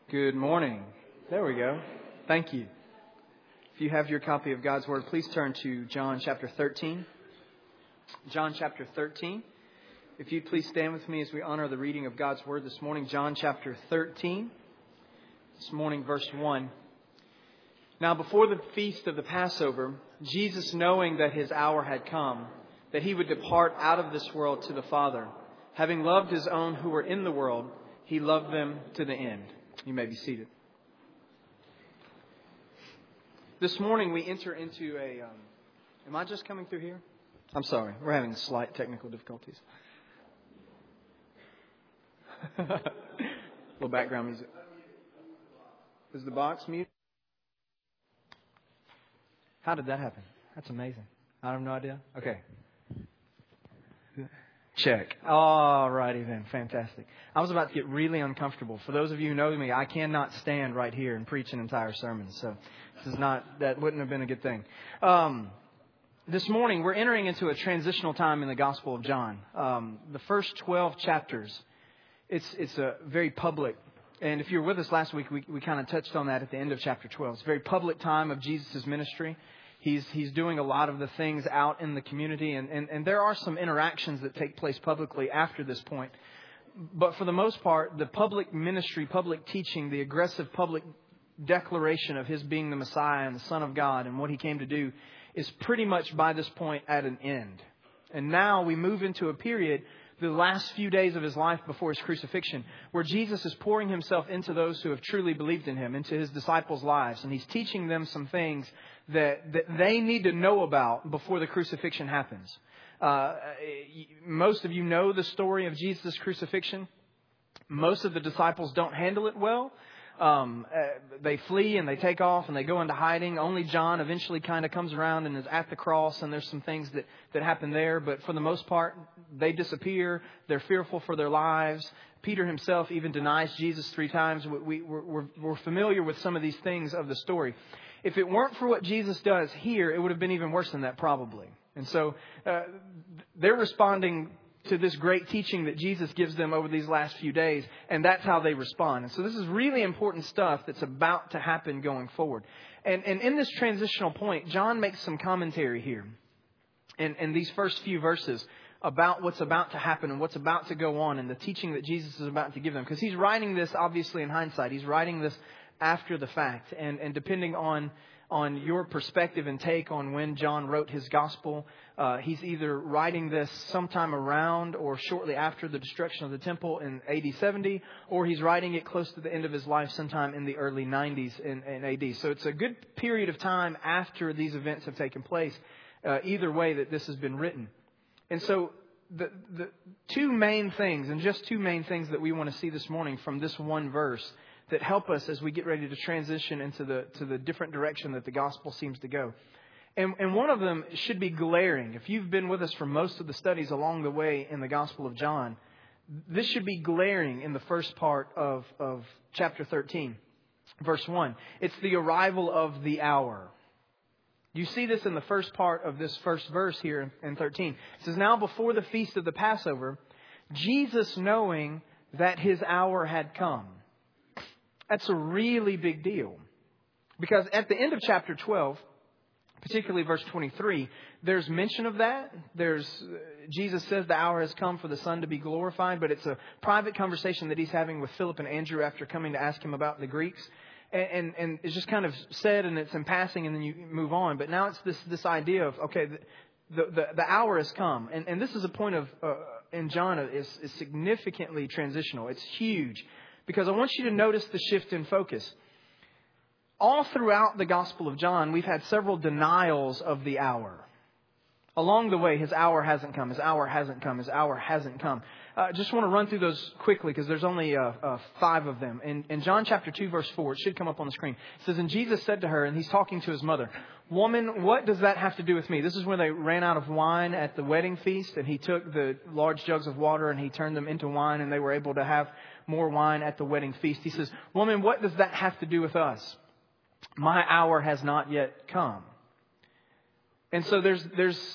Good morning. There we go. Thank you. If you have your copy of God's Word, please turn to John chapter 13. John chapter 13. If you'd please stand with me as we honor the reading of God's Word this morning. John chapter 13. This morning, verse 1. Now before the feast of the Passover, Jesus, knowing that his hour had come, that he would depart out of this world to the Father, having loved his own who were in the world, he loved them to the end. You may be seated. This morning we enter into a... am I just coming through here? I'm sorry. We're having slight technical difficulties. Little background music. Is the box mute? How did that happen? That's amazing. I have no idea. Okay. Check. All righty then. Fantastic. I was about to get really uncomfortable. For those of you who know me, I cannot stand right here and preach an entire sermon. So that wouldn't have been a good thing. This morning, we're entering into a transitional time in the Gospel of John. The first 12 chapters, it's a very public. And if you were with us last week, we kind of touched on that at the end of chapter 12. It's a very public time of Jesus' ministry. He's doing a lot of the things out in the community, and there are some interactions that take place publicly after this point. But for the most part, the public ministry, public teaching, the aggressive public declaration of his being the Messiah and the Son of God and what he came to do is pretty much by this point at an end. And now we move into a period, the last few days of his life before his crucifixion, where Jesus is pouring himself into those who have truly believed in him, into his disciples' lives. And he's teaching them some things that they need to know about before the crucifixion happens. Most of you know the story of Jesus' crucifixion. Most of the disciples don't handle it well. They flee and they take off and they go into hiding. Only John eventually kind of comes around and is at the cross, and there's some things that happen there. But for the most part, they disappear. They're fearful for their lives. Peter himself even denies Jesus 3 times. We're familiar with some of these things of the story. If it weren't for what Jesus does here, it would have been even worse than that probably. And so they're responding to this great teaching that Jesus gives them over these last few days, and that's how they respond. And so this is really important stuff that's about to happen going forward. And in this transitional point, John makes some commentary here in these first few verses about what's about to happen and what's about to go on and the teaching that Jesus is about to give them. Because he's writing this, obviously, in hindsight. He's writing this after the fact. And depending on your perspective and take on when John wrote his gospel, he's either writing this sometime around or shortly after the destruction of the temple in AD 70, or he's writing it close to the end of his life sometime in the early 90s in AD. So it's a good period of time after these events have taken place, either way that this has been written. And so the two main things, and just two main things that we want to see this morning from this one verse that help us as we get ready to transition into the different direction that the gospel seems to go. And one of them should be glaring. If you've been with us for most of the studies along the way in the Gospel of John, this should be glaring in the first part of chapter 13, verse 1. It's the arrival of the hour. You see this in the first part of this first verse here in 13. It says, now before the feast of the Passover, Jesus, knowing that his hour had come. That's a really big deal. Because at the end of chapter 12, particularly verse 23, there's mention of that. Jesus says the hour has come for the Son to be glorified, but it's a private conversation that he's having with Philip and Andrew after coming to ask him about the Greeks. And it's just kind of said, and it's in passing, and then you move on. But now it's this idea of, okay, the hour has come. And this is a point of, in John, is significantly transitional. It's huge. Because I want you to notice the shift in focus. All throughout the Gospel of John, we've had several denials of the hour. Along the way, his hour hasn't come, his hour hasn't come, his hour hasn't come. Just want to run through those quickly because there's only 5 of them. In John chapter 2, verse 4, it should come up on the screen. It says, and Jesus said to her, and he's talking to his mother, woman, what does that have to do with me? This is where they ran out of wine at the wedding feast, and he took the large jugs of water and he turned them into wine, and they were able to have more wine at the wedding feast. He says, woman, what does that have to do with us? My hour has not yet come. And so there's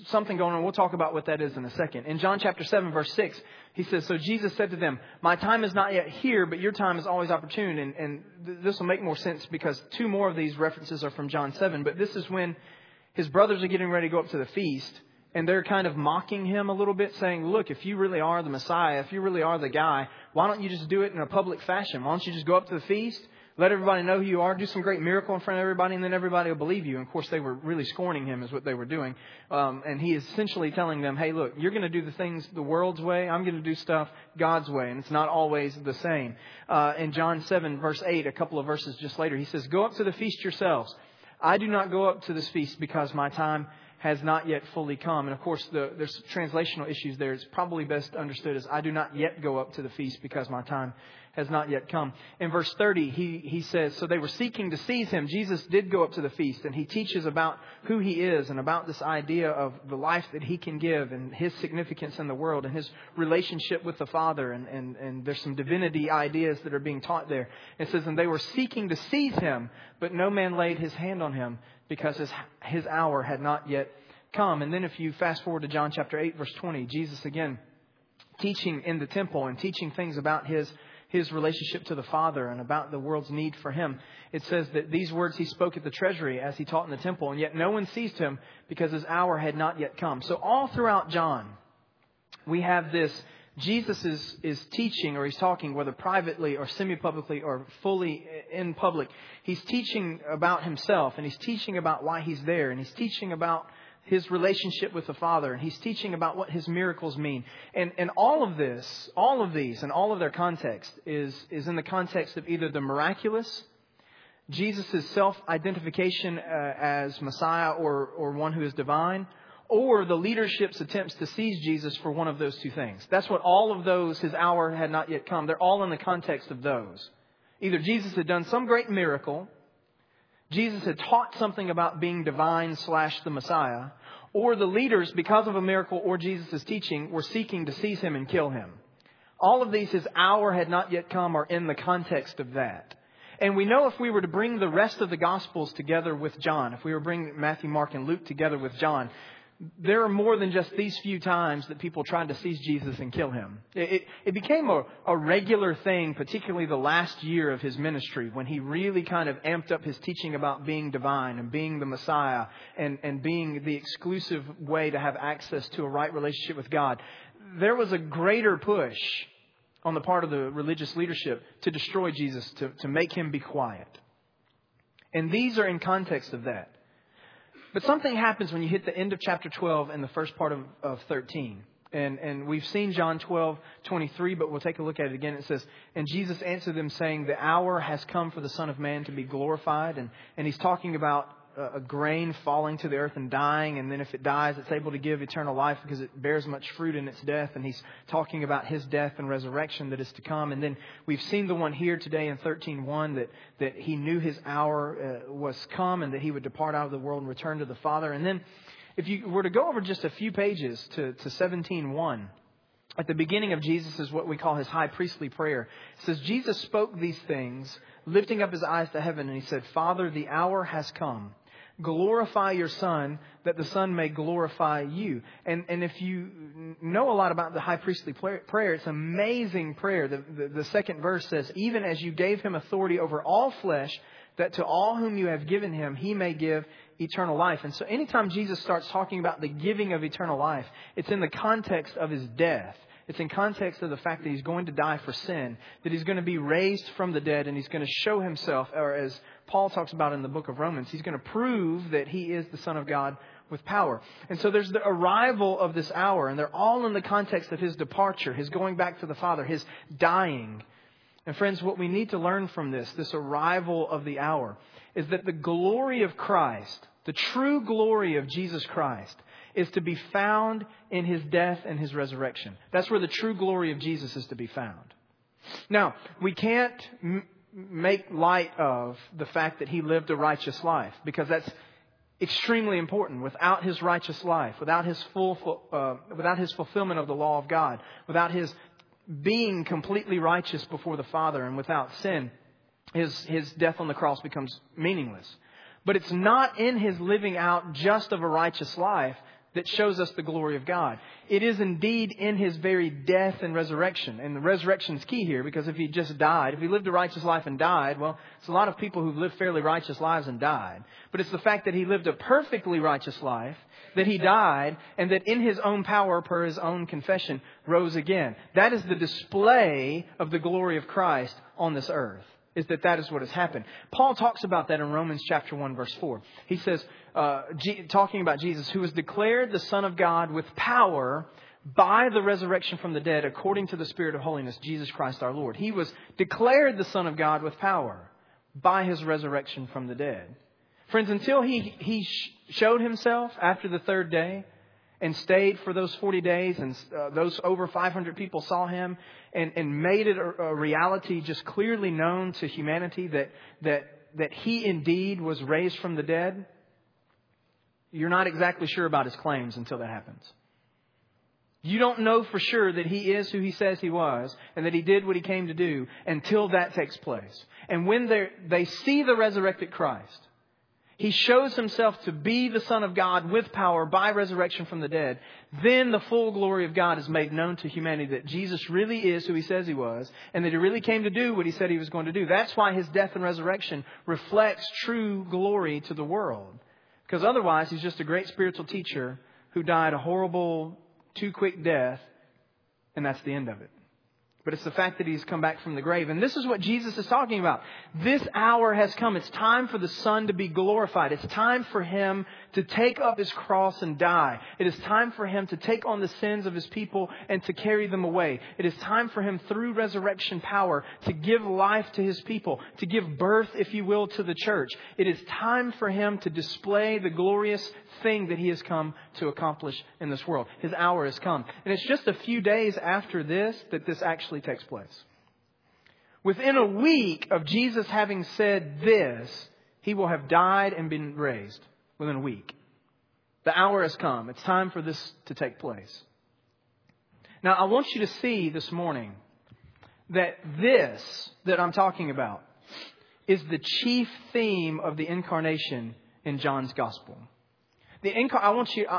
something going on. We'll talk about what that is in a second. In John chapter 7, verse 6, he says, so Jesus said to them, my time is not yet here, but your time is always opportune. And this will make more sense because two more of these references are from John 7. But this is when his brothers are getting ready to go up to the feast. And they're kind of mocking him a little bit, saying, look, if you really are the Messiah, if you really are the guy, why don't you just do it in a public fashion? Why don't you just go up to the feast, let everybody know who you are, do some great miracle in front of everybody, and then everybody will believe you. And, of course, they were really scorning him is what they were doing. And he is essentially telling them, hey, look, you're going to do the things the world's way. I'm going to do stuff God's way. And it's not always the same. In John 7, verse 8, a couple of verses just later, he says, go up to the feast yourselves. I do not go up to this feast because my time has not yet fully come. And of course, there's translational issues there. It's probably best understood as I do not yet go up to the feast because my time has not yet come. In verse 30, he says, so they were seeking to seize him. Jesus did go up to the feast, and he teaches about who he is and about this idea of the life that he can give and his significance in the world and his relationship with the Father. And there's some divinity ideas that are being taught there. It says, and they were seeking to seize him, but no man laid his hand on him because his hour had not yet come. And then if you fast forward to John chapter 8, verse 20, Jesus again teaching in the temple and teaching things about his relationship to the Father and about the world's need for him. It says that these words he spoke at the treasury as he taught in the temple, and yet no one seized him because his hour had not yet come. So all throughout John, we have this. Jesus is teaching, or he's talking, whether privately or semi-publicly or fully in public. He's teaching about himself, and he's teaching about why he's there, and he's teaching about his relationship with the Father, and he's teaching about what his miracles mean. And all of these, and all of their context is in the context of either the miraculous, Jesus' self-identification as Messiah or one who is divine, or the leadership's attempts to seize Jesus for one of those two things. That's what all of those, his hour had not yet come. They're all in the context of those. Either Jesus had done some great miracle, Jesus had taught something about being divine / the Messiah, or the leaders, because of a miracle or Jesus' teaching, were seeking to seize him and kill him. All of these, his hour had not yet come, are in the context of that. And we know if we were to bring the rest of the Gospels together with John, if we were to bring Matthew, Mark, and Luke together with John, there are more than just these few times that people tried to seize Jesus and kill him. It became a regular thing, particularly the last year of his ministry, when he really kind of amped up his teaching about being divine and being the Messiah and being the exclusive way to have access to a right relationship with God. There was a greater push on the part of the religious leadership to destroy Jesus, to make him be quiet. And these are in context of that. But something happens when you hit the end of chapter 12 and the first part of 13. And we've seen John 12:23, but we'll take a look at it again. It says, and Jesus answered them saying, the hour has come for the Son of Man to be glorified. And he's talking about a grain falling to the earth and dying. And then if it dies, it's able to give eternal life because it bears much fruit in its death. And he's talking about his death and resurrection that is to come. And then we've seen the one here today in 13:1 that he knew his hour was come and that he would depart out of the world and return to the Father. And then if you were to go over just a few pages to 17:1, at the beginning of Jesus is what we call his high priestly prayer. It says, Jesus spoke these things, lifting up his eyes to heaven, and he said, Father, the hour has come. Glorify your Son, that the Son may glorify you. And if you know a lot about the high priestly prayer, it's an amazing prayer. The second verse says, even as you gave him authority over all flesh, that to all whom you have given him, he may give eternal life. And so anytime Jesus starts talking about the giving of eternal life, it's in the context of his death. It's in context of the fact that he's going to die for sin, that he's going to be raised from the dead, and he's going to show himself, or as Paul talks about in the book of Romans, he's going to prove that he is the Son of God with power. And so there's the arrival of this hour, and they're all in the context of his departure, his going back to the Father, his dying. And friends, what we need to learn from this arrival of the hour, is that the glory of Christ, the true glory of Jesus Christ, is to be found in his death and his resurrection. That's where the true glory of Jesus is to be found. Now, we can't make light of the fact that he lived a righteous life, because that's extremely important. Without his righteous life, without his fulfillment of the law of God, without his being completely righteous before the Father and without sin, his death on the cross becomes meaningless. But it's not in his living out just of a righteous life that shows us the glory of God. It is indeed in His very death and resurrection. And the resurrection is key here, because if He just died, if He lived a righteous life and died, well, it's a lot of people who've lived fairly righteous lives and died. But it's the fact that He lived a perfectly righteous life, that He died, and that in His own power, per His own confession, rose again. That is the display of the glory of Christ on this earth. Is that is what has happened. Paul talks about that in Romans chapter 1, verse 4. He says, talking about Jesus, who was declared the Son of God with power by the resurrection from the dead, according to the Spirit of holiness, Jesus Christ our Lord. He was declared the Son of God with power by His resurrection from the dead. Friends, until He showed Himself after the third day, and stayed for those 40 days, and those over 500 people saw Him, and made it a reality just clearly known to humanity that He indeed was raised from the dead. You're not exactly sure about His claims until that happens. You don't know for sure that He is who He says He was, and that He did what He came to do, until that takes place. And when they see the resurrected Christ, He shows Himself to be the Son of God with power by resurrection from the dead. Then the full glory of God is made known to humanity, that Jesus really is who He says He was, and that He really came to do what He said He was going to do. That's why His death and resurrection reflects true glory to the world. Because otherwise He's just a great spiritual teacher who died a horrible, too quick death, and that's the end of it. But it's the fact that He's come back from the grave. And this is what Jesus is talking about. This hour has come. It's time for the Son to be glorified. It's time for Him to take up His cross and die. It is time for Him to take on the sins of His people and to carry them away. It is time for Him, through resurrection power, to give life to His people, to give birth, if you will, to the church. It is time for Him to display the glorious thing that He has come to accomplish in this world. His hour has come. And it's just a few days after this that this actually takes place. Within a week of Jesus having said this, He will have died and been raised. Within a week. The hour has come. It's time for this to take place. Now, I want you to see this morning that this that I'm talking about is the chief theme of the incarnation in John's Gospel. I want you,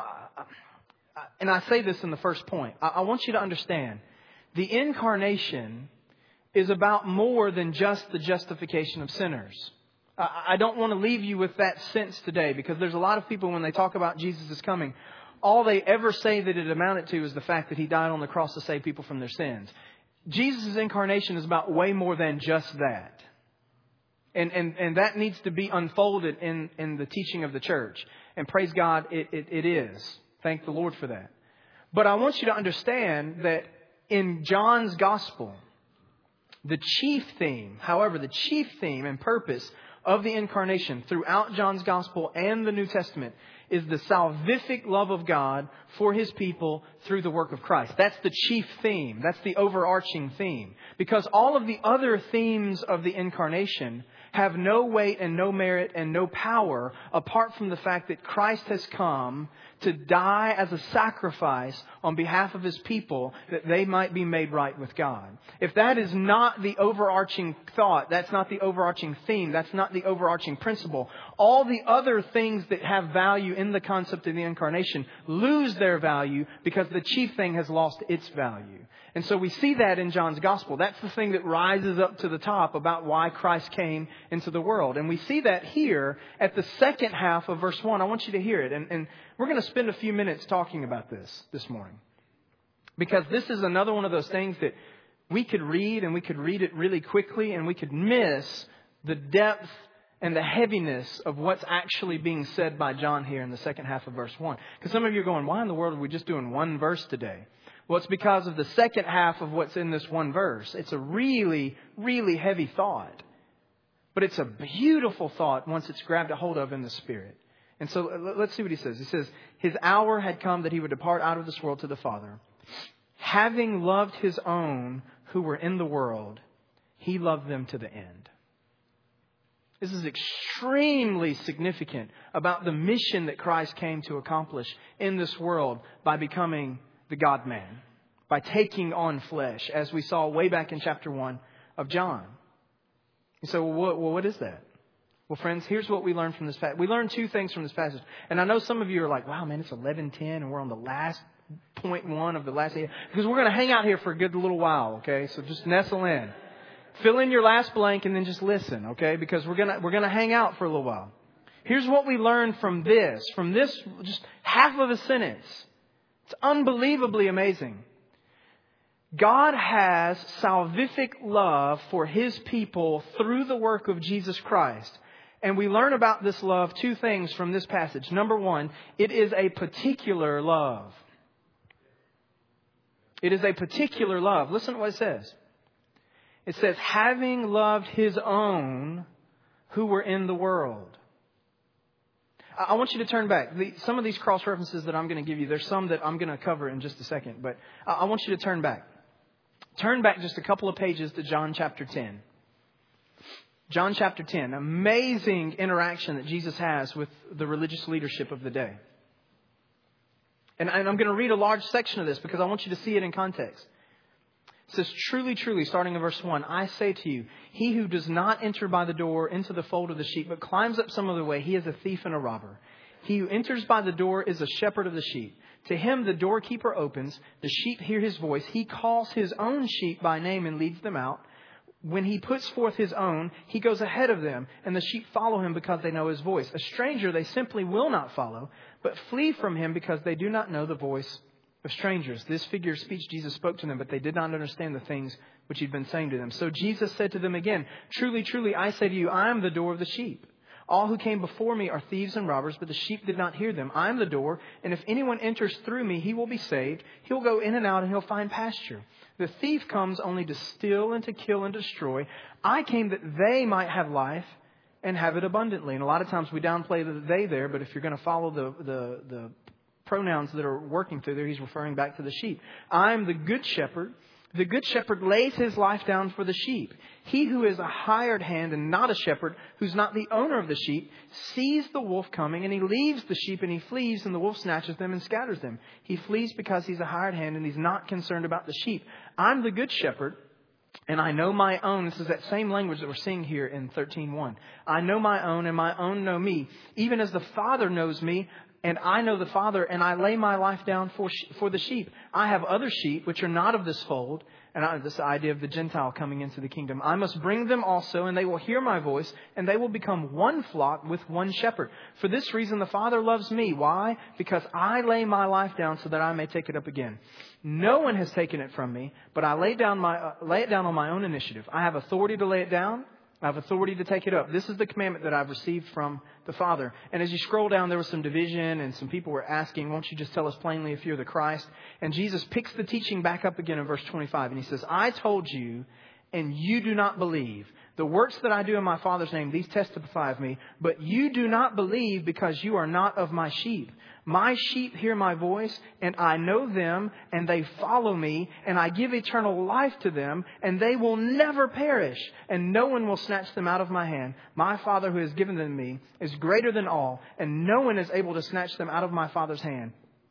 and I say this in the first point, I want you to understand the incarnation is about more than just the justification of sinners. I don't want to leave you with that sense today, because there's a lot of people, when they talk about Jesus' coming, all they ever say that it amounted to is the fact that He died on the cross to save people from their sins. Jesus' incarnation is about way more than just that. And that needs to be unfolded in the teaching of the church. And praise God, it is. Thank the Lord for that. But I want you to understand that in John's Gospel, the chief theme and purpose of the incarnation throughout John's Gospel and the New Testament is the salvific love of God for His people through the work of Christ. That's the chief theme. That's the overarching theme. Because all of the other themes of the incarnation have no weight and no merit and no power apart from the fact that Christ has come to die as a sacrifice on behalf of His people, that they might be made right with God. If that is not the overarching thought, that's not the overarching theme, that's not the overarching principle, all the other things that have value in the concept of the incarnation lose their value because the chief thing has lost its value. And so we see that in John's Gospel. That's the thing that rises up to the top about why Christ came into the world. And we see that here at the second half of verse 1. I want you to hear it. And we're going to spend a few minutes talking about this morning. Because this is another one of those things that we could read, and we could read it really quickly, and we could miss the depth and the heaviness of what's actually being said by John here in the second half of verse 1. Because some of you are going, why in the world are we just doing one verse today? Well, it's because of the second half of what's in this one verse. It's a really, really heavy thought. But it's a beautiful thought once it's grabbed a hold of in the Spirit. And so let's see what he says. He says, His hour had come that He would depart out of this world to the Father. Having loved His own who were in the world, He loved them to the end. This is extremely significant about the mission that Christ came to accomplish in this world by becoming the God-man, by taking on flesh, as we saw way back in chapter 1 of John. You say, well, what is that? Well, friends, here's what we learned from this passage. We learned two things from this passage. And I know some of you are like, wow, man, it's 11:10 and we're on the last point one of the last eight. Because we're going to hang out here for a good little while, okay? So just nestle in. Fill in your last blank and then just listen, okay? Because we're gonna hang out for a little while. Here's what we learned from this just half of a sentence. It's unbelievably amazing. God has salvific love for His people through the work of Jesus Christ. And we learn about this love two things from this passage. Number one, it is a particular love. It is a particular love. Listen to what it says. It says, having loved His own who were in the world. I want you to turn back. Some of these cross references that I'm going to give you, there's some that I'm going to cover in just a second. But I want you to turn back. Turn back just a couple of pages to John chapter 10. John chapter 10. Amazing interaction that Jesus has with the religious leadership of the day. And I'm going to read a large section of this because I want you to see it in context. It says, truly, truly, starting in verse 1, I say to you, he who does not enter by the door into the fold of the sheep, but climbs up some other way, he is a thief and a robber. He who enters by the door is a shepherd of the sheep. To him the doorkeeper opens, the sheep hear his voice. He calls his own sheep by name and leads them out. When he puts forth his own, he goes ahead of them, and the sheep follow him because they know his voice. A stranger they simply will not follow, but flee from him because they do not know the voice of strangers. This figure of speech Jesus spoke to them, but they did not understand the things which he'd been saying to them. So Jesus said to them again, truly, truly, I say to you, I am the door of the sheep. All who came before me are thieves and robbers, but the sheep did not hear them. I am the door, and if anyone enters through me, he will be saved. He'll go in and out, and he'll find pasture. The thief comes only to steal and to kill and destroy. I came that they might have life and have it abundantly. And a lot of times we downplay the they there, but if you're going to follow the pronouns that are working through there, he's referring back to the sheep. I'm the good shepherd. The good shepherd lays his life down for the sheep. He who is a hired hand and not a shepherd, who's not the owner of the sheep, sees the wolf coming and he leaves the sheep and he flees, and the wolf snatches them and scatters them. He flees because he's a hired hand and he's not concerned about the sheep. I'm the good shepherd, and I know my own. This is that same language that we're seeing here in 13:1. I know my own, and my own know me, even as the Father knows me. And I know the Father, and I lay my life down for the sheep. I have other sheep which are not of this fold. And this idea of the Gentile coming into the kingdom. I must bring them also, and they will hear my voice, and they will become one flock with one shepherd. For this reason the Father loves me. Why? Because I lay my life down so that I may take it up again. No one has taken it from me, but I lay it down on my own initiative. I have authority to lay it down. I have authority to take it up. This is the commandment that I've received from the Father. And as you scroll down, there was some division and some people were asking, won't you just tell us plainly if you're the Christ? And Jesus picks the teaching back up again in verse 25. And he says, I told you, and you do not believe. The works that I do in my Father's name, these testify of me. But you do not believe because you are not of my sheep. My sheep hear my voice, and I know them, and they follow me, and I give eternal life to them, and they will never perish, and no one will snatch them out of my hand. My Father who has given them to me is greater than all, and no one is able to snatch them out of my Father's hand.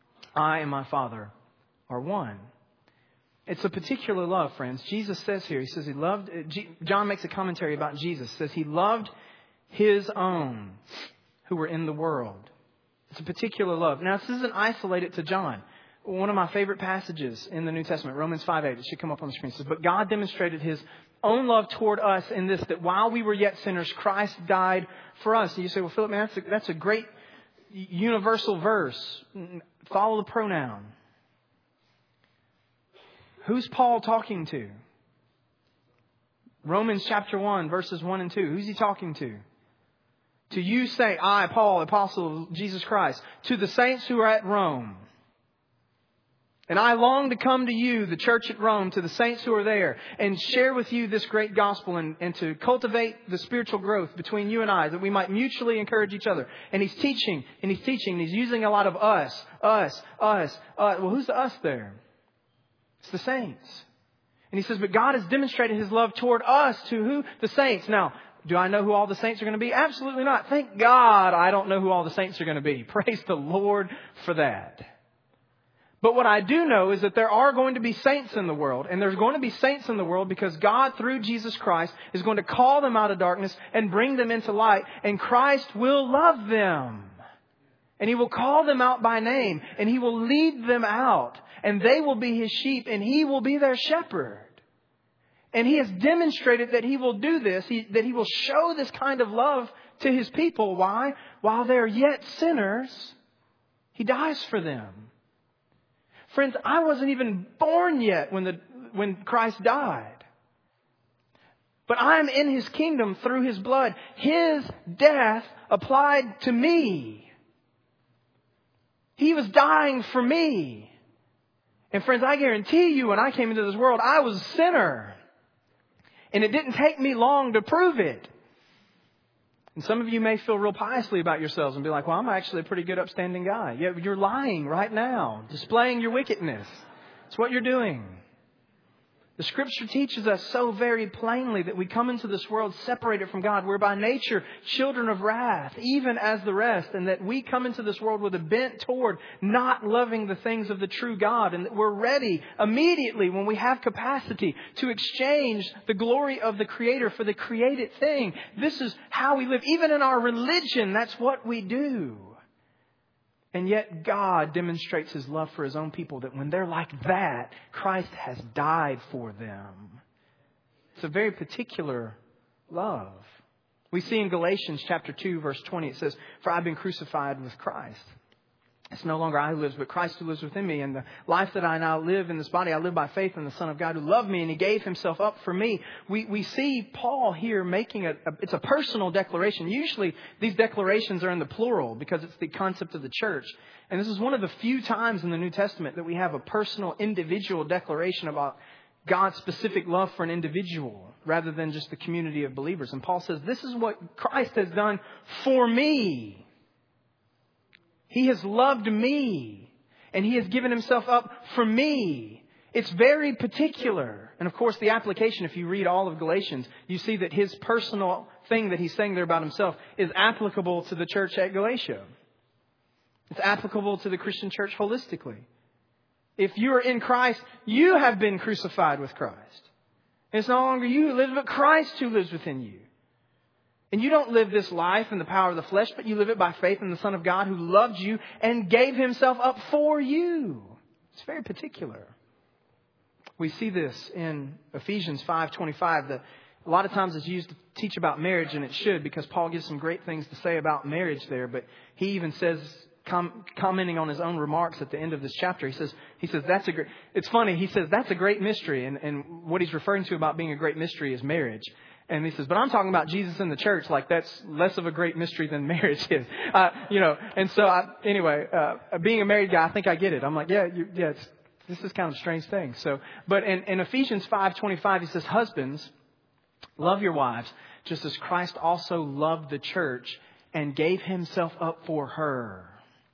I and my Father are one. It's a particular love, friends. Jesus says here, he says he loved, John makes a commentary about Jesus, says he loved his own who were in the world. It's a particular love. Now, this isn't isolated to John. One of my favorite passages in the New Testament, Romans 5:8, it should come up on the screen. It says, but God demonstrated his own love toward us in this, that while we were yet sinners, Christ died for us. And you say, well, Philip, man, that's a great universal verse. Follow the pronoun. Who's Paul talking to? Romans chapter 1, verses 1 and 2. Who's he talking to? To you say, I, Paul, apostle of Jesus Christ, to the saints who are at Rome. And I long to come to you, the church at Rome, to the saints who are there, and share with you this great gospel and to cultivate the spiritual growth between you and I, that we might mutually encourage each other. And he's teaching, and he's using a lot of us. Well, who's the us there? It's the saints. And he says, but God has demonstrated his love toward us, to who? The saints. Now, do I know who all the saints are going to be? Absolutely not. Thank God I don't know who all the saints are going to be. Praise the Lord for that. But what I do know is that there are going to be saints in the world. And there's going to be saints in the world because God, through Jesus Christ, is going to call them out of darkness and bring them into light. And Christ will love them. And He will call them out by name. And He will lead them out. And they will be His sheep. And He will be their shepherd. And He has demonstrated that He will do this. That He will show this kind of love to His people. Why? While they're yet sinners, He dies for them. Friends, I wasn't even born yet when Christ died. But I'm in His kingdom through His blood. His death applied to me. He was dying for me. And friends, I guarantee you when I came into this world, I was a sinner. And it didn't take me long to prove it. And some of you may feel real piously about yourselves and be like, well, I'm actually a pretty good upstanding guy. Yeah, you're lying right now, displaying your wickedness. It's what you're doing. The Scripture teaches us so very plainly that we come into this world separated from God. We're by nature children of wrath, even as the rest. And that we come into this world with a bent toward not loving the things of the true God. And that we're ready immediately when we have capacity to exchange the glory of the Creator for the created thing. This is how we live. Even in our religion, that's what we do. And yet God demonstrates His love for His own people that when they're like that, Christ has died for them. It's a very particular love. We see in Galatians chapter 2, verse 20, it says, "For I've been crucified with Christ. It's no longer I who lives, but Christ who lives within me. And the life that I now live in this body, I live by faith in the Son of God who loved me and He gave Himself up for me." We see Paul here making it's a personal declaration. Usually these declarations are in the plural because it's the concept of the church. And this is one of the few times in the New Testament that we have a personal, individual declaration about God's specific love for an individual rather than just the community of believers. And Paul says, this is what Christ has done for me. He has loved me, and He has given Himself up for me. It's very particular. And of course, the application, if you read all of Galatians, you see that His personal thing that He's saying there about Himself is applicable to the church at Galatia. It's applicable to the Christian church holistically. If you are in Christ, you have been crucified with Christ. And it's no longer you who lives, but Christ who lives within you. And you don't live this life in the power of the flesh, but you live it by faith in the Son of God who loved you and gave Himself up for you. It's very particular. We see this in Ephesians 5:25. That a lot of times it's used to teach about marriage, and it should, because Paul gives some great things to say about marriage there. But he even says, commenting on his own remarks at the end of this chapter, he says that's a great. It's funny. He says that's a great mystery, and what he's referring to about being a great mystery is marriage. And he says, but I'm talking about Jesus in the church. Like that's less of a great mystery than marriage is, And so being a married guy, I think I get it. I'm like, this is kind of a strange thing. So, but in Ephesians 5:25, he says, husbands, love your wives, just as Christ also loved the church and gave Himself up for her.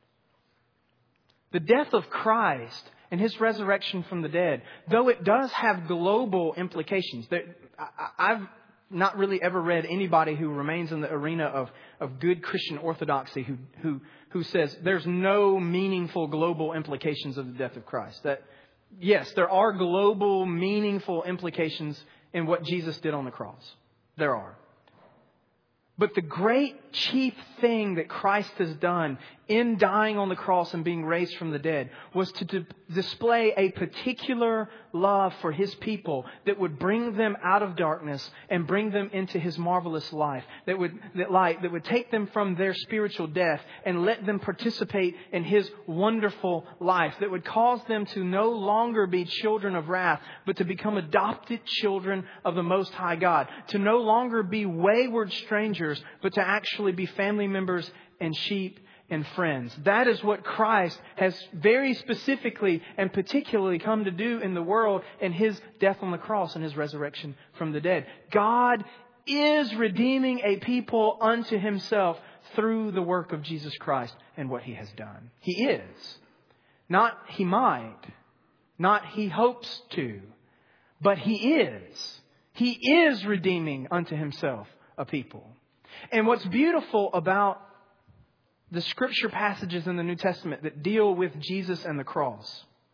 The death of Christ and His resurrection from the dead, though it does have global implications. I've not really ever read anybody who remains in the arena of good Christian orthodoxy who says there's no meaningful global implications of the death of Christ. That, yes, there are global meaningful implications in what Jesus did on the cross. There are. But the great chief thing that Christ has done in dying on the cross and being raised from the dead was to display a particular love for His people that would bring them out of darkness and bring them into His marvelous life, that would take them from their spiritual death and let them participate in His wonderful life, that would cause them to no longer be children of wrath, but to become adopted children of the Most High God, to no longer be wayward strangers, but to actually be family members and sheep and friends. That is what Christ has very specifically and particularly come to do in the world in His death on the cross and His resurrection from the dead. God is redeeming a people unto Himself through the work of Jesus Christ and what He has done. He is. Not He might. Not He hopes to. But He is. He is redeeming unto Himself a people. And what's beautiful about the Scripture passages in the New Testament that deal with Jesus and the cross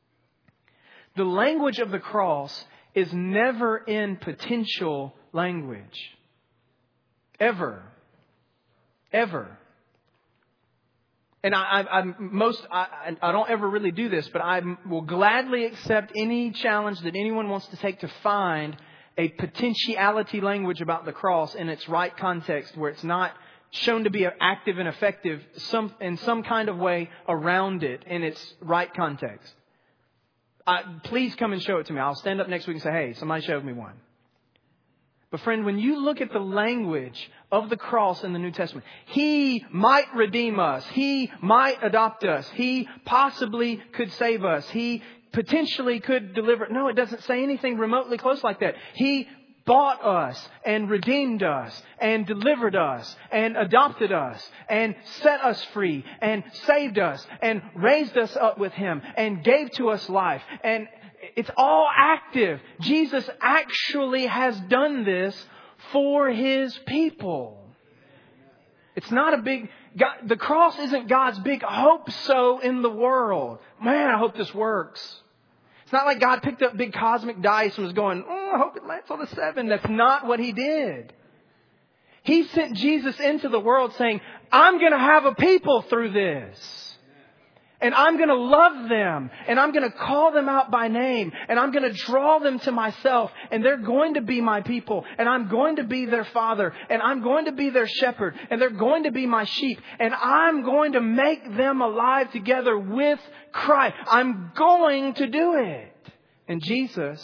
The language of the cross is never in potential language. Ever. Ever. And I don't ever really do this, but I will gladly accept any challenge that anyone wants to take to find a potentiality language about the cross in its right context, where it's not shown to be active and effective in some kind of way around it in its right context. Please come and show it to me. I'll stand up next week and say, hey, somebody showed me one. But friend, when you look at the language of the cross in the New Testament, He might redeem us. He might adopt us. He possibly could save us. He potentially could deliver. No, it doesn't say anything remotely close like that. He bought us and redeemed us and delivered us and adopted us and set us free and saved us and raised us up with Him and gave to us life. And it's all active. Jesus actually has done this for His people. It's not a big... God, the cross isn't God's big hope so in the world. Man, I hope this works. It's not like God picked up big cosmic dice and was going, I hope it lands on a 7. That's not what He did. He sent Jesus into the world saying, I'm going to have a people through this. And I'm going to love them. And I'm going to call them out by name. And I'm going to draw them to myself. And they're going to be my people. And I'm going to be their father. And I'm going to be their shepherd. And they're going to be my sheep. And I'm going to make them alive together with Christ. I'm going to do it. And Jesus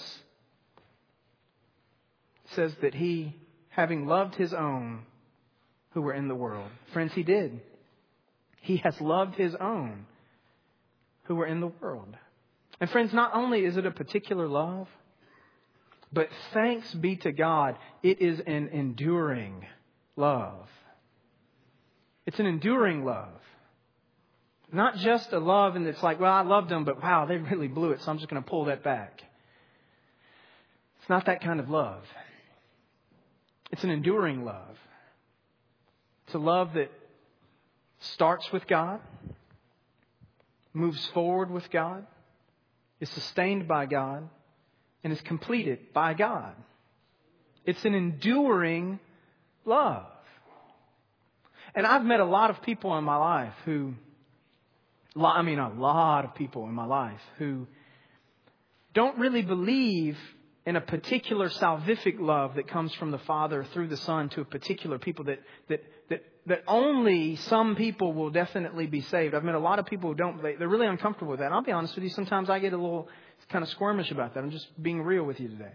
says that He, having loved His own who were in the world. Friends, He did. He has loved His own who were in the world. And friends, not only is it a particular love, but thanks be to God, it is an enduring love. It's an enduring love. Not just a love and it's like, well, I loved them, but wow, they really blew it, so I'm just going to pull that back. It's not that kind of love. It's an enduring love. It's a love that starts with God, moves forward with God, is sustained by God, and is completed by God. It's an enduring love. And I've met a lot of people in my life who don't really believe in a particular salvific love that comes from the Father through the Son to a particular people, that only some people will definitely be saved. I've met a lot of people who don't. They're really uncomfortable with that. And I'll be honest with you, sometimes I get a little kind of squirmish about that. I'm just being real with you today.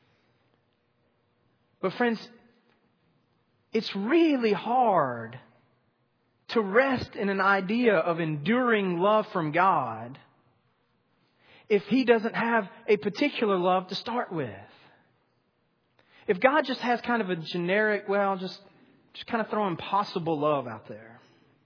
But friends, it's really hard to rest in an idea of enduring love from God if He doesn't have a particular love to start with. If God just has kind of a generic, just kind of throwing possible love out there.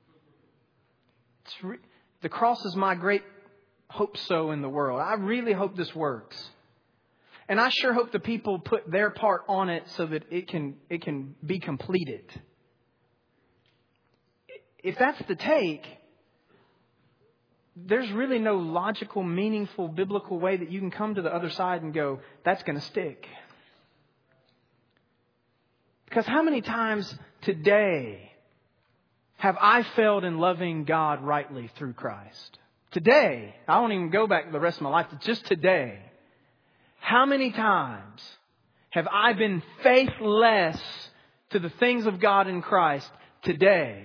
The cross is my great hope so in the world. I really hope this works. And I sure hope the people put their part on it so that it can be completed. If that's the take, there's really no logical, meaningful, biblical way that you can come to the other side and go, that's going to stick. Because how many times today have I failed in loving God rightly through Christ? Today, I won't even go back to the rest of my life, just today. How many times have I been faithless to the things of God in Christ today?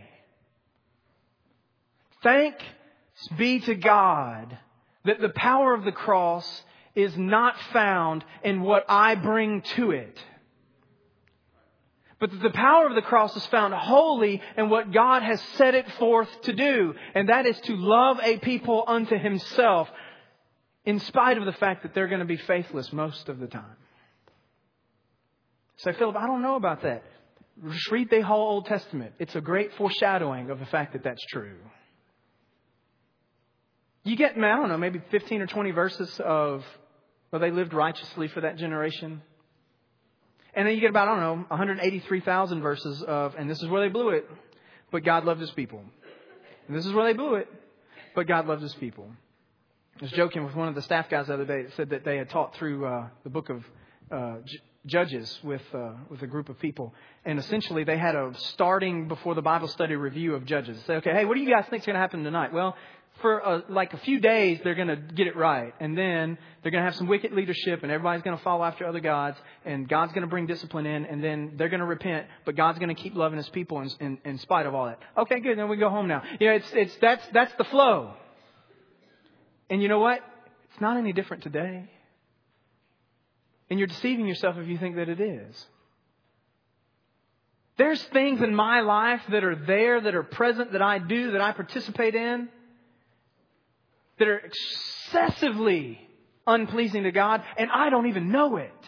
Thanks be to God that the power of the cross is not found in what I bring to it, but that the power of the cross is found wholly in what God has set it forth to do. And that is to love a people unto Himself in spite of the fact that they're going to be faithless most of the time. Say, Philip, I don't know about that. Just read the whole Old Testament. It's a great foreshadowing of the fact that that's true. You get, I don't know, maybe 15 or 20 verses of, well, they lived righteously for that generation. And then you get about, 183,000 verses of, and this is where they blew it, but God loved His people. And this is where they blew it, but God loved His people. I was joking with one of the staff guys the other day that said that they had taught through the book of Judges with a group of people. And essentially they had a starting before the Bible study review of Judges. Say, okay, hey, what do you guys think is going to happen tonight? Well, for a few days, they're going to get it right. And then they're going to have some wicked leadership and everybody's going to follow after other gods. And God's going to bring discipline in. And then they're going to repent. But God's going to keep loving His people in spite of all that. Okay, good. Then we go home now. That's the flow. And you know what? It's not any different today. And you're deceiving yourself if you think that it is. There's things in my life that are there, that are present, that I do, that I participate in, that are excessively unpleasing to God, and I don't even know it.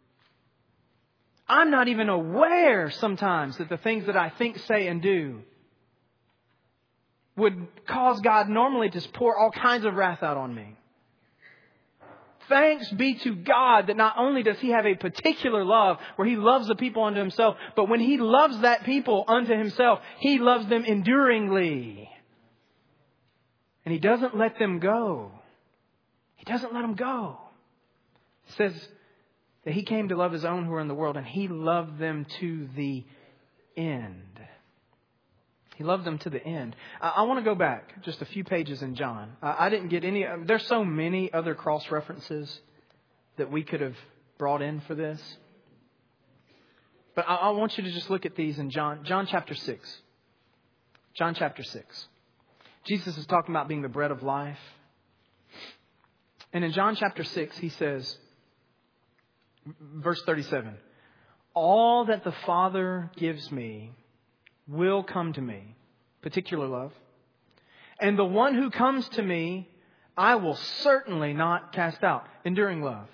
I'm not even aware sometimes that the things that I think, say, and do would cause God normally to pour all kinds of wrath out on me. Thanks be to God that not only does He have a particular love where He loves the people unto Himself, but when He loves that people unto Himself, He loves them enduringly. And He doesn't let them go. He doesn't let them go. It says that He came to love His own who are in the world, and He loved them to the end. He loved them to the end. I want to go back just a few pages in John. I didn't get any. There's so many other cross references that we could have brought in for this. But I want you to just look at these in John chapter 6. John chapter 6. Jesus is talking about being the bread of life. And in John chapter 6, He says, verse 37, all that the Father gives me will come to me. Particular love. And the one who comes to me, I will certainly not cast out. Enduring love.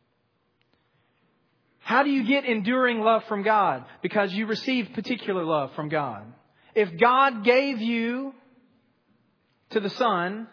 How do you get enduring love from God? Because you receive particular love from God. If God gave you to the Son,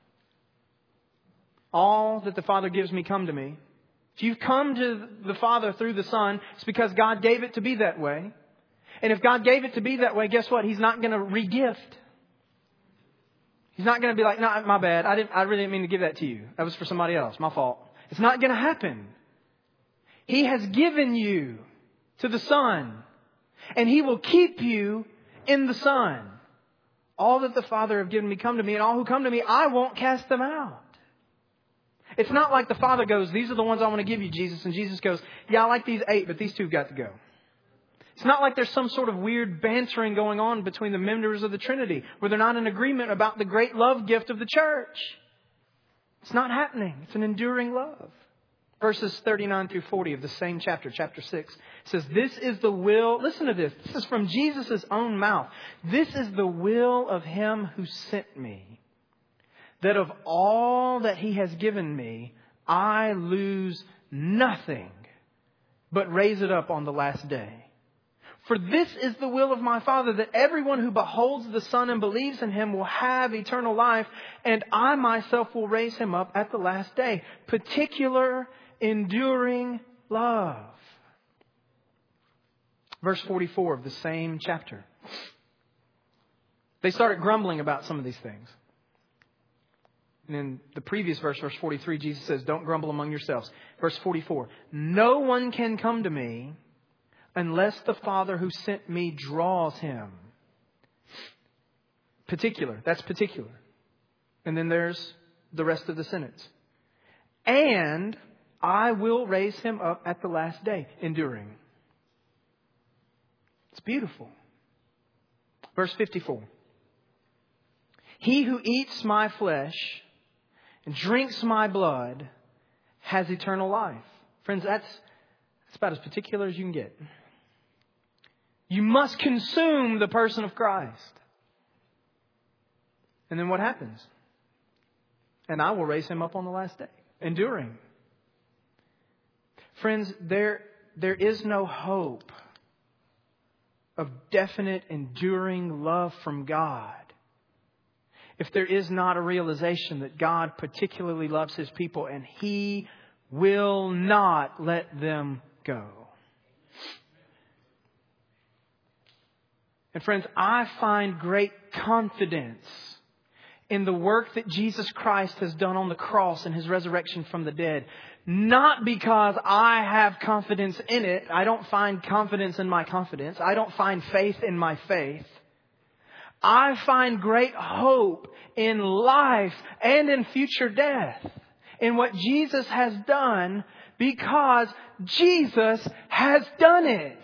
all that the Father gives me come to me. If you've come to the Father through the Son, it's because God gave it to be that way. And if God gave it to be that way, guess what? He's not going to re-gift. He's not going to be like, no, my bad. I really didn't mean to give that to you. That was for somebody else. My fault. It's not going to happen. He has given you to the Son. And He will keep you in the Son. All that the Father have given me come to me. And all who come to me, I won't cast them out. It's not like the Father goes, these are the ones I want to give you, Jesus. And Jesus goes, yeah, I like these 8, but these 2 have got to go. It's not like there's some sort of weird bantering going on between the members of the Trinity where they're not in agreement about the great love gift of the church. It's not happening. It's an enduring love. Verses 39 through 40 of the same chapter, chapter 6, says, this is the will. Listen to this. This is from Jesus' own mouth. This is the will of Him who sent me, that of all that He has given me, I lose nothing, but raise it up on the last day. For this is the will of my Father, that everyone who beholds the Son and believes in Him will have eternal life, and I myself will raise him up at the last day. Particular, enduring love. Verse 44 of the same chapter. They started grumbling about some of these things. And in the previous verse, verse 43, Jesus says, don't grumble among yourselves. Verse 44, no one can come to me unless the Father who sent me draws him. Particular. That's particular. And then there's the rest of the sentence. And I will raise him up at the last day. Enduring. It's beautiful. Verse 54. He who eats my flesh and drinks my blood has eternal life. Friends, that's about as particular as you can get. You must consume the person of Christ. And then what happens? And I will raise him up on the last day. Enduring. Friends, there is no hope of definite, enduring love from God if there is not a realization that God particularly loves His people and He will not let them go. And friends, I find great confidence in the work that Jesus Christ has done on the cross and His resurrection from the dead. Not because I have confidence in it. I don't find confidence in my confidence. I don't find faith in my faith. I find great hope in life and in future death, in what Jesus has done, because Jesus has done it.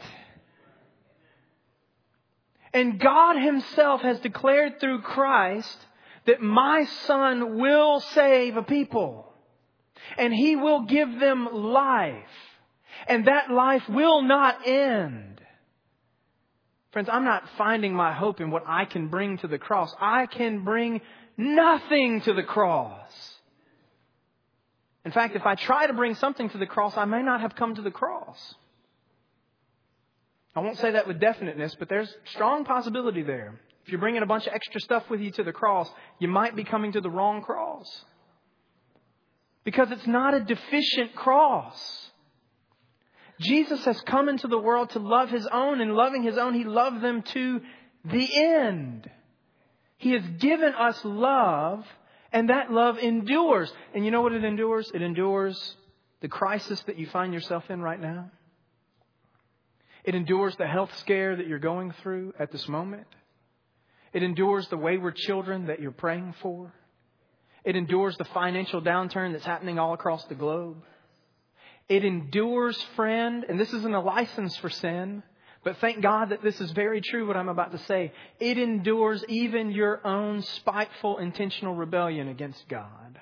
And God Himself has declared through Christ that my Son will save a people. And He will give them life. And that life will not end. Friends, I'm not finding my hope in what I can bring to the cross. I can bring nothing to the cross. In fact, if I try to bring something to the cross, I may not have come to the cross. I won't say that with definiteness, but there's strong possibility there. If you're bringing a bunch of extra stuff with you to the cross, you might be coming to the wrong cross. Because it's not a deficient cross. Jesus has come into the world to love His own, and loving His own, He loved them to the end. He has given us love, and that love endures. And you know what it endures? It endures the crisis that you find yourself in right now. It endures the health scare that you're going through at this moment. It endures the wayward children that you're praying for. It endures the financial downturn that's happening all across the globe. It endures, friend, and this isn't a license for sin, but thank God that this is very true what I'm about to say. It endures even your own spiteful, intentional rebellion against God.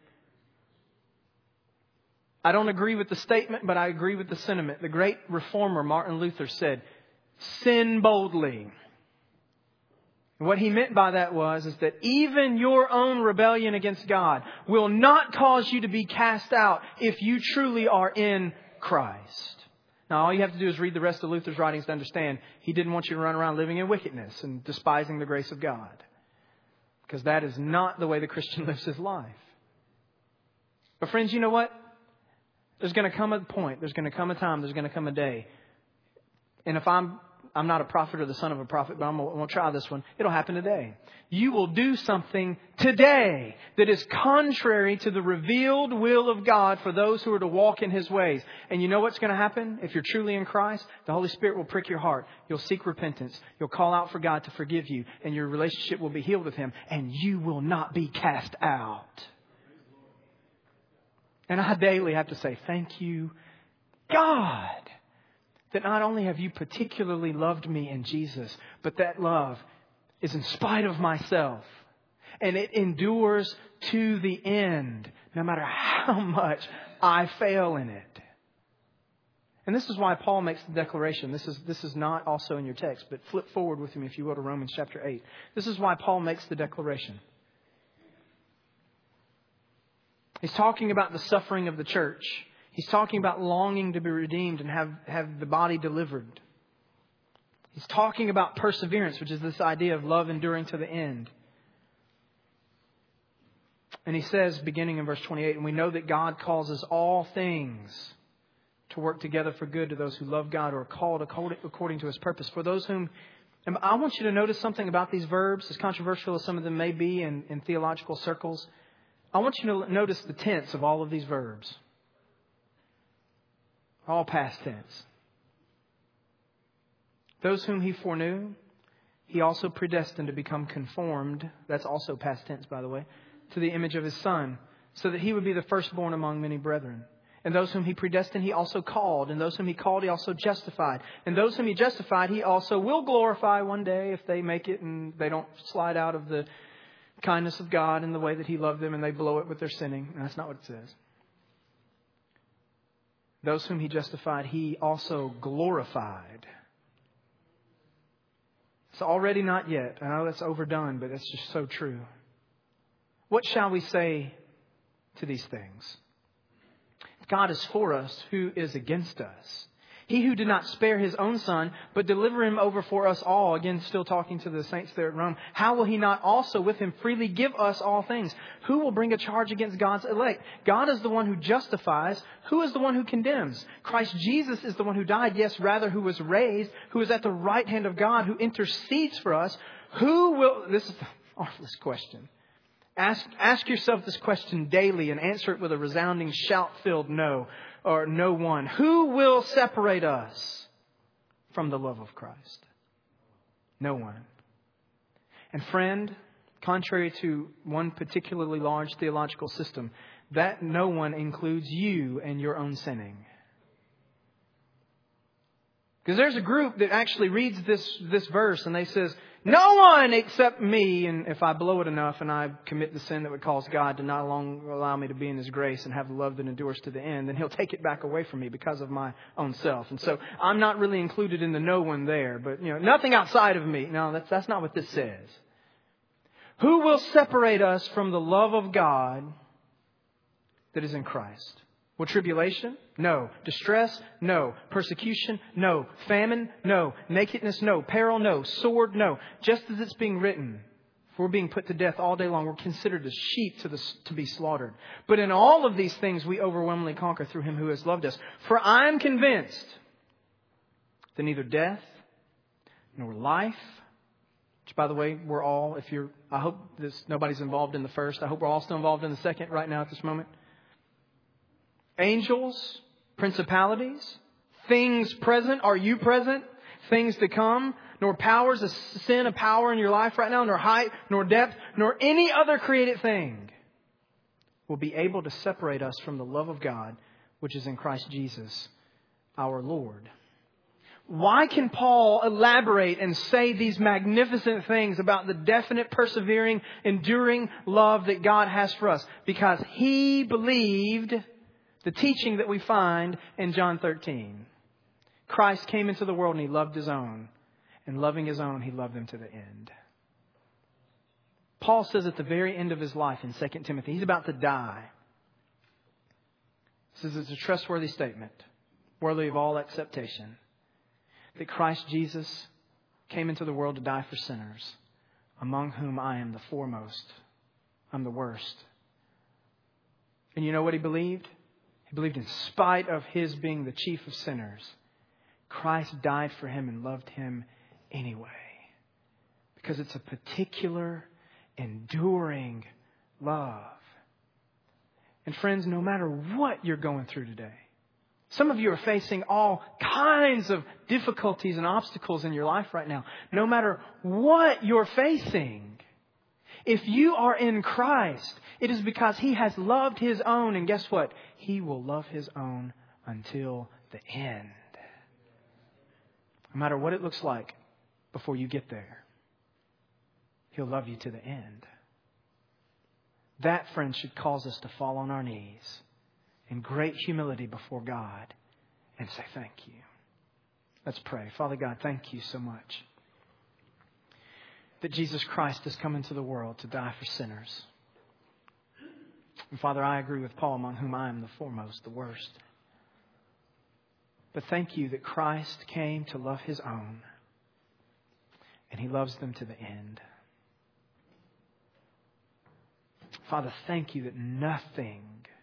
I don't agree with the statement, but I agree with the sentiment. The great reformer Martin Luther said, "Sin boldly." And what he meant by that is that even your own rebellion against God will not cause you to be cast out if you truly are in Christ. Now, all you have to do is read the rest of Luther's writings to understand he didn't want you to run around living in wickedness and despising the grace of God. Because that is not the way the Christian lives his life. But friends, you know what? There's going to come a point, there's going to come a time, there's going to come a day. And if I'm not a prophet or the son of a prophet, but I'm going to try this one. It'll happen today. You will do something today that is contrary to the revealed will of God for those who are to walk in His ways. And you know what's going to happen? If you're truly in Christ, the Holy Spirit will prick your heart. You'll seek repentance. You'll call out for God to forgive you. And your relationship will be healed with Him. And you will not be cast out. And I daily have to say, thank you, God, that not only have you particularly loved me in Jesus, but that love is in spite of myself. And it endures to the end, no matter how much I fail in it. And this is why Paul makes the declaration. This is not also in your text, but flip forward with me, if you will, to Romans chapter 8. This is why Paul makes the declaration. He's talking about the suffering of the church. He's talking about longing to be redeemed and have the body delivered. He's talking about perseverance, which is this idea of love enduring to the end. And he says, beginning in verse 28, "And we know that God causes all things to work together for good to those who love God or are called according to His purpose." For those whom... And I want you to notice something about these verbs, as controversial as some of them may be in theological circles. I want you to notice the tense of all of these verbs. All past tense. Those whom He foreknew, He also predestined to become conformed. That's also past tense, by the way. To the image of His Son, so that He would be the firstborn among many brethren. And those whom He predestined, He also called. And those whom He called, He also justified. And those whom He justified, He also will glorify one day if they make it and they don't slide out of the kindness of God in the way that He loved them and they blow it with their sinning. And that's not what it says. Those whom He justified, He also glorified. It's already not yet. I know that's overdone, but it's just so true. What shall we say to these things? If God is for us, who is against us? He who did not spare His own Son, but delivered Him over for us all. Again, still talking to the saints there at Rome. How will He not also with Him freely give us all things? Who will bring a charge against God's elect? God is the one who justifies. Who is the one who condemns? Christ Jesus is the one who died. Yes, rather who was raised, who is at the right hand of God, who intercedes for us. Who will... This is the marvelous question. Ask yourself this question daily and answer it with a resounding shout-filled no, or no one. Who will separate us from the love of Christ? No one. And friend, contrary to one particularly large theological system, that no one includes you and your own sinning. Because there's a group that actually reads this verse and they says, no one except me. And if I blow it enough and I commit the sin that would cause God to not long allow me to be in His grace and have the love that endures to the end, then He'll take it back away from me because of my own self. And so I'm not really included in the no one there. But, nothing outside of me. No, that's not what this says. Who will separate us from the love of God that is in Christ? Will tribulation? No. Distress? No. Persecution? No. Famine? No. Nakedness? No. Peril? No. Sword? No. Just as it's being written, if we're being put to death all day long, we're considered as sheep to be slaughtered. But in all of these things, we overwhelmingly conquer through Him who has loved us. For I am convinced that neither death nor life, which, by the way, we're all, I hope nobody's involved in the first. I hope we're all still involved in the second right now at this moment. Angels, principalities, things present. Are you present? Things to come. Nor powers, a sin, a power in your life right now, nor height, nor depth, nor any other created thing will be able to separate us from the love of God, which is in Christ Jesus, our Lord. Why can Paul elaborate and say these magnificent things about the definite, persevering, enduring love that God has for us? Because he believed the teaching that we find in John 13. Christ came into the world and He loved His own. And loving His own, He loved them to the end. Paul says at the very end of his life in 2 Timothy, he's about to die. He says it's a trustworthy statement, worthy of all acceptation, that Christ Jesus came into the world to die for sinners, among whom I am the foremost. I'm the worst. And you know what he believed? He believed in spite of his being the chief of sinners, Christ died for him and loved him anyway. Because it's a particular, enduring love. And friends, no matter what you're going through today, some of you are facing all kinds of difficulties and obstacles in your life right now. No matter what you're facing, if you are in Christ, it is because He has loved His own. And guess what? He will love His own until the end. No matter what it looks like before you get there, He'll love you to the end. That, friends, should cause us to fall on our knees in great humility before God and say thank you. Let's pray. Father God, thank you so much that Jesus Christ has come into the world to die for sinners. And Father, I agree with Paul, among whom I am the foremost, the worst. But thank you that Christ came to love His own, and He loves them to the end. Father, thank you that nothing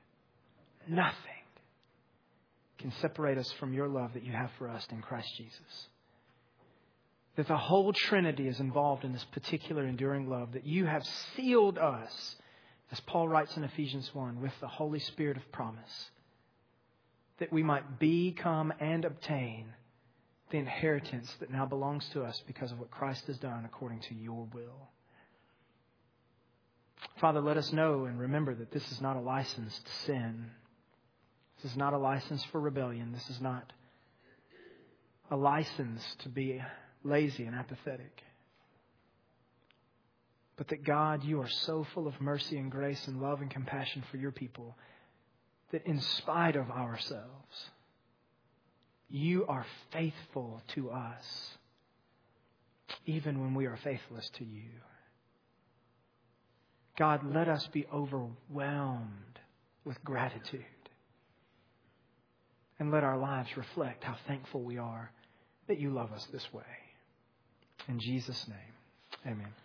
can separate us from your love that you have for us in Christ Jesus. That the whole Trinity is involved in this particular enduring love, that you have sealed us, as Paul writes in Ephesians 1, with the Holy Spirit of promise, that we might become and obtain the inheritance that now belongs to us because of what Christ has done according to your will. Father, let us know and remember that this is not a license to sin. This is not a license for rebellion. This is not a license to be lazy and apathetic. But that God, you are so full of mercy and grace and love and compassion for your people that in spite of ourselves, you are faithful to us, even when we are faithless to you. God, let us be overwhelmed with gratitude. And let our lives reflect how thankful we are that you love us this way. In Jesus' name, amen.